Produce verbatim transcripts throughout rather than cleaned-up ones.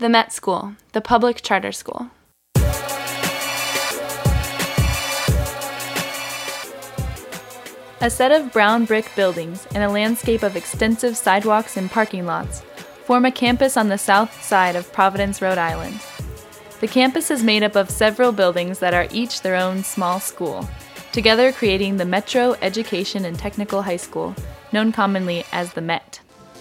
The Met School, the public charter school. A set of brown brick buildings and a landscape of extensive sidewalks and parking lots form a campus on the south side of Providence, Rhode Island. The campus is made up of several buildings that are each their own small school, together creating the Metro Education and Technical High School, known commonly as the Met.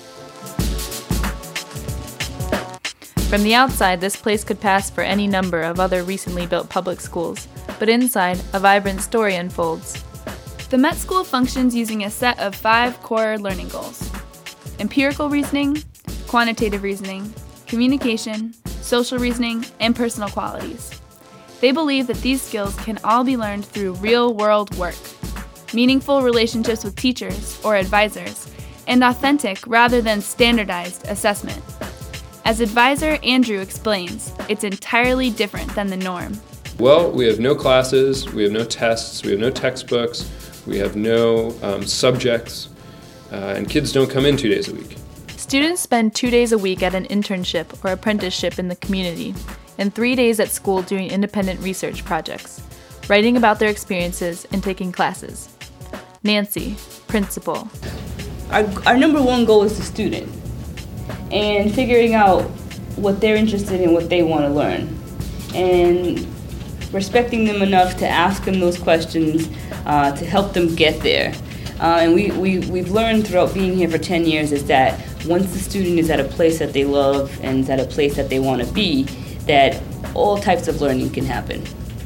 From the outside, this place could pass for any number of other recently built public schools, but inside, a vibrant story unfolds. The Met School functions using a set of five core learning goals: empirical reasoning, quantitative reasoning, communication, social reasoning, and personal qualities. They believe that these skills can all be learned through real-world work, meaningful relationships with teachers or advisors, and authentic rather than standardized assessment. As advisor Andrew explains, it's entirely different than the norm. Well, we have no classes, we have no tests, we have no textbooks, we have no um, subjects, uh, and kids don't come in two days a week. Students spend two days a week at an internship or apprenticeship in the community, and three days at school doing independent research projects, writing about their experiences and taking classes. Nancy, principal. Our, our number one goal is the student, and figuring out what they're interested in, what they want to learn, and respecting them enough to ask them those questions uh, to help them get there. Uh, and we, we, we've learned throughout being here for ten years is that once the student is at a place that they love and is at a place that they want to be, that all types of learning can happen.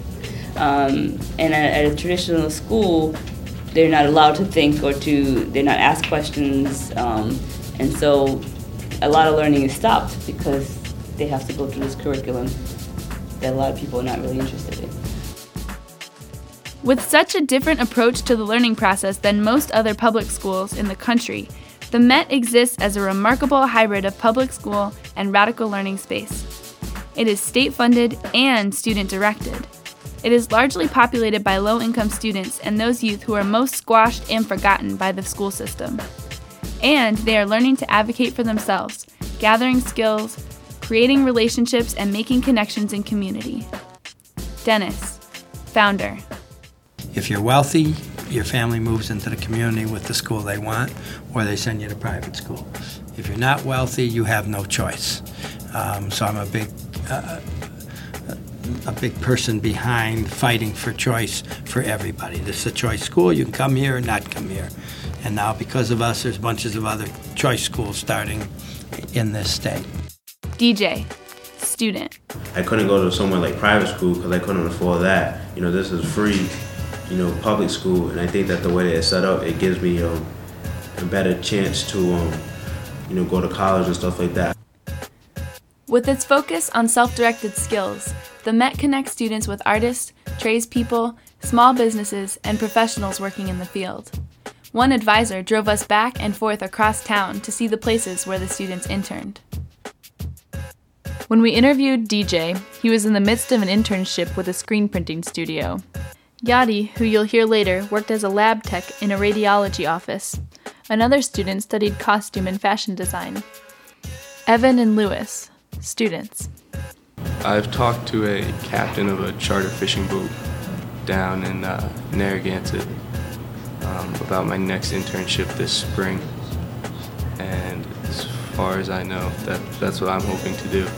Um, and at, at a traditional school, they're not allowed to think or to, they're not asked questions, um, and so a lot of learning is stopped because they have to go through this curriculum that a lot of people are not really interested in. With such a different approach to the learning process than most other public schools in the country, the Met exists as a remarkable hybrid of public school and radical learning space. It is state-funded and student-directed. It is largely populated by low-income students and those youth who are most squashed and forgotten by the school system. And they are learning to advocate for themselves, gathering skills, creating relationships, and making connections in community. Dennis, founder. If you're wealthy, your family moves into the community with the school they want, or they send you to private school. If you're not wealthy, you have no choice. Um, so I'm a big, uh, a big person behind fighting for choice for everybody. This is a choice school. You can come here or not come here. And now, because of us, there's bunches of other choice schools starting in this state. D J, student. I couldn't go to somewhere like private school because I couldn't afford that. You know, this is free, you know, public school, and I think that the way that it's set up, it gives me um, a better chance to, um, you know, go to college and stuff like that. With its focus on self-directed skills, the Met connects students with artists, tradespeople, small businesses, and professionals working in the field. One advisor drove us back and forth across town to see the places where the students interned. When we interviewed D J, he was in the midst of an internship with a screen printing studio. Yadi, who you'll hear later, worked as a lab tech in a radiology office. Another student studied costume and fashion design. Evan and Lewis, students. I've talked to a captain of a charter fishing boat down in uh, Narragansett um, about my next internship this spring. And as far as I know, that, that's what I'm hoping to do.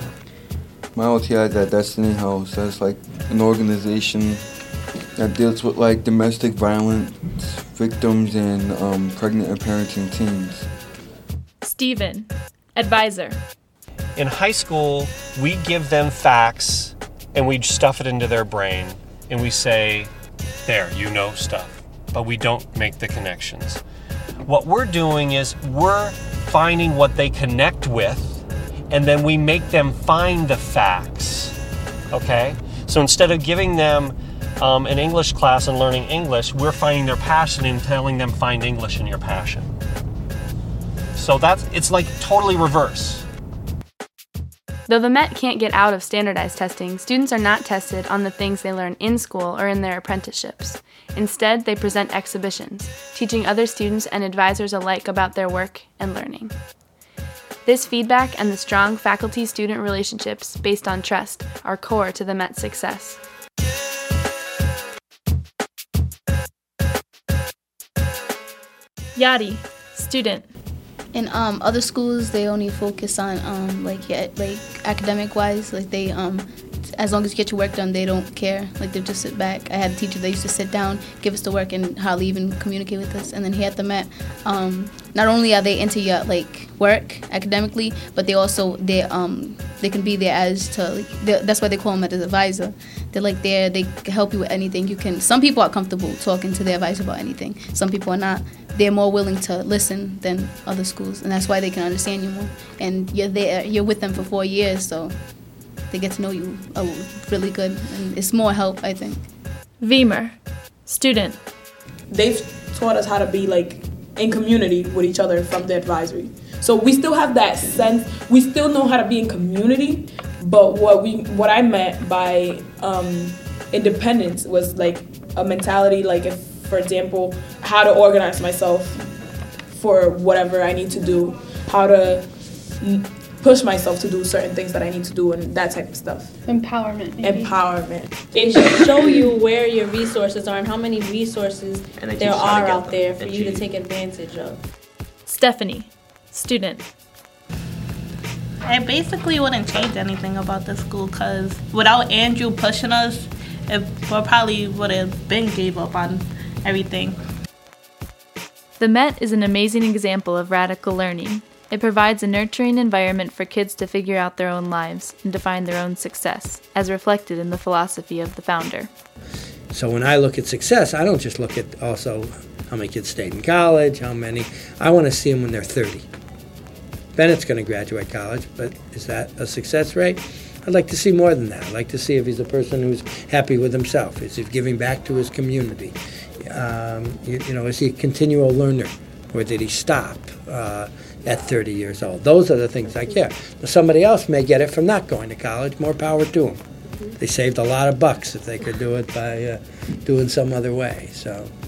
My O T I is at Destiny House. That's like an organization that deals with like domestic violence victims and um, pregnant and parenting teens. Steven, advisor. In high school, we give them facts and we stuff it into their brain and we say, there, you know stuff, but we don't make the connections. What we're doing is we're finding what they connect with, and then we make them find the facts, okay? So instead of giving them um, an English class and learning English, we're finding their passion and telling them find English in your passion. So that's, it's like totally reverse. Though the Met can't get out of standardized testing, students are not tested on the things they learn in school or in their apprenticeships. Instead, they present exhibitions, teaching other students and advisors alike about their work and learning. This feedback and the strong faculty-student relationships based on trust are core to the Met's success. Yadi, student. In um, other schools, they only focus on um, like yeah, like academic-wise. Like they, um, as long as you get your work done, they don't care. Like they just sit back. I had a teacher that used to sit down, give us the work, and hardly even communicate with us. And then here at the Met, um, not only are they into your like work academically, but they also they um they can be there as to like, that's why they call them an advisor. They're like there, they can help you with anything. You can. Some people are comfortable talking to their advisor about anything. Some people are not. They're more willing to listen than other schools, and that's why they can understand you more. And you're there, you're with them for four years, so they get to know you uh, really good, and it's more help, I think. Vemer, student. They've taught us how to be like in community with each other from the advisory. So we still have that sense. We still know how to be in community, but what we, what I meant by um, independence was like a mentality, like if, for example, how to organize myself for whatever I need to do, how to push myself to do certain things that I need to do, and that type of stuff. Empowerment. Maybe. Empowerment. It should show you where your resources are and how many resources there are out there for you to take advantage of. Stephanie, student. I basically wouldn't change anything about the school because without Andrew pushing us, it we probably would have been gave up on everything. The Met is an amazing example of radical learning. It provides a nurturing environment for kids to figure out their own lives and define their own success, as reflected in the philosophy of the founder. So when I look at success, I don't just look at also how many kids stayed in college, how many. I want to see them when they're thirty. Bennett's going to graduate college, but is that a success rate? I'd like to see more than that. I'd like to see if he's a person who's happy with himself. Is he giving back to his community? Um, you, you know, is he a continual learner, or did he stop uh, at thirty years old? Those are the things I care. Now, somebody else may get it from not going to college. More power to them. They saved a lot of bucks if they could do it by uh, doing some other way. So.